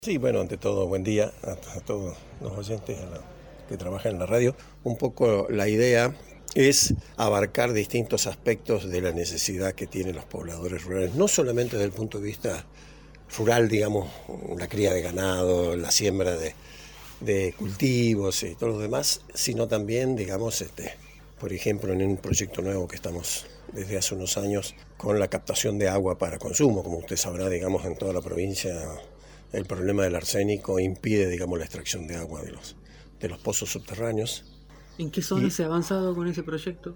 Sí, bueno, ante todo, buen día a todos los oyentes que trabajan en la radio. Un poco la idea es abarcar distintos aspectos de la necesidad que tienen los pobladores rurales, no solamente desde el punto de vista rural, digamos, la cría de ganado, la siembra de cultivos y todo lo demás, sino también, digamos, por ejemplo, en un proyecto nuevo que estamos desde hace unos años con la captación de agua para consumo. Como usted sabrá, digamos, en toda la provincia el problema del arsénico impide, digamos, la extracción de agua de los pozos subterráneos. ¿En qué zona se ha avanzado con ese proyecto?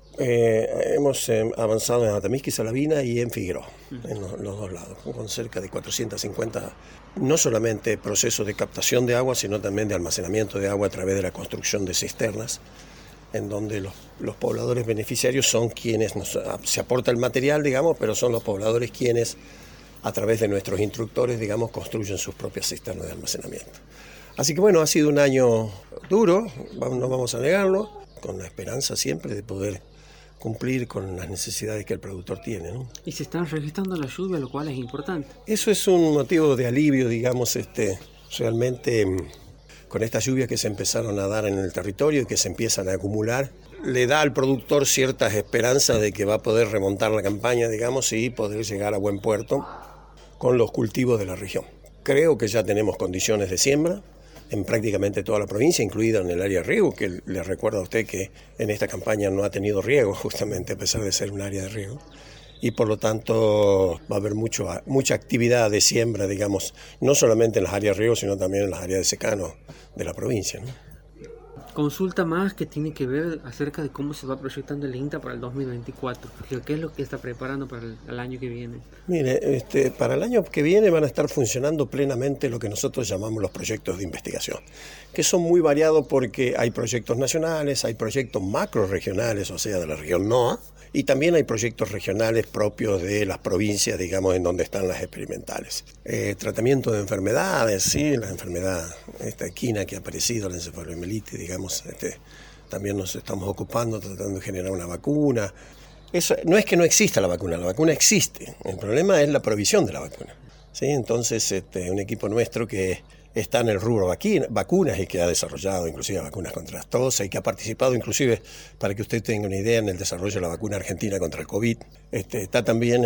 Hemos avanzado en Atamisqui, Salavina y en Figueroa, en los dos lados, con cerca de 450, no solamente procesos de captación de agua, sino también de almacenamiento de agua a través de la construcción de cisternas, en donde los pobladores beneficiarios son quienes se aporta el material, digamos, pero son los pobladores quienes, a través de nuestros instructores, digamos, construyen sus propias cisternas de almacenamiento. Así que bueno, ha sido un año duro, no vamos a negarlo, con la esperanza siempre de poder cumplir con las necesidades que el productor tiene, ¿no? Y se están registrando la lluvia, lo cual es importante. Eso es un motivo de alivio, digamos, realmente con estas lluvias que se empezaron a dar en el territorio y que se empiezan a acumular, le da al productor ciertas esperanzas de que va a poder remontar la campaña, digamos, y poder llegar a buen puerto con los cultivos de la región. Creo que ya tenemos condiciones de siembra en prácticamente toda la provincia, incluida en el área de riego, que le recuerdo a usted que en esta campaña no ha tenido riego, justamente a pesar de ser un área de riego. Y por lo tanto va a haber mucha actividad de siembra, digamos, no solamente en las áreas de riego, sino también en las áreas de secano de la provincia, ¿no? Consulta más que tiene que ver acerca de cómo se va proyectando el INTA para el 2024. ¿Qué es lo que está preparando para el año que viene? Mire, para el año que viene van a estar funcionando plenamente lo que nosotros llamamos los proyectos de investigación, que son muy variados porque hay proyectos nacionales, hay proyectos macro-regionales, o sea, de la región NOA, y también hay proyectos regionales propios de las provincias, digamos, en donde están las experimentales. Tratamiento de enfermedades, sí, la enfermedad equina que ha aparecido, la encefalomielitis, digamos, también nos estamos ocupando, tratando de generar una vacuna. Eso, no es que no exista la vacuna existe, el problema es la provisión de la vacuna, ¿sí? Entonces, un equipo nuestro que está en el rubro vacunas y que ha desarrollado inclusive vacunas contra la tos y que ha participado inclusive, para que usted tenga una idea, en el desarrollo de la vacuna argentina contra el COVID, está también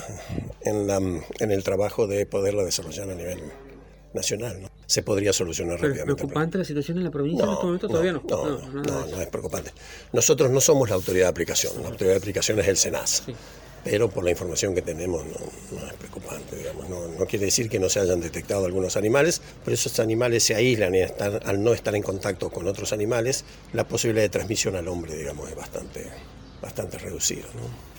en el trabajo de poderla desarrollar a nivel nacional, ¿no? Se podría solucionar rápidamente. ¿Es preocupante la situación en la provincia en este momento? Todavía no. No es preocupante. Nosotros no somos la autoridad de aplicación, la autoridad de aplicación es el SENASA. Sí. Pero por la información que tenemos no es preocupante, digamos. No quiere decir que no se hayan detectado algunos animales, pero esos animales se aíslan y al no estar en contacto con otros animales, la posibilidad de transmisión al hombre, digamos, es bastante reducida, ¿no?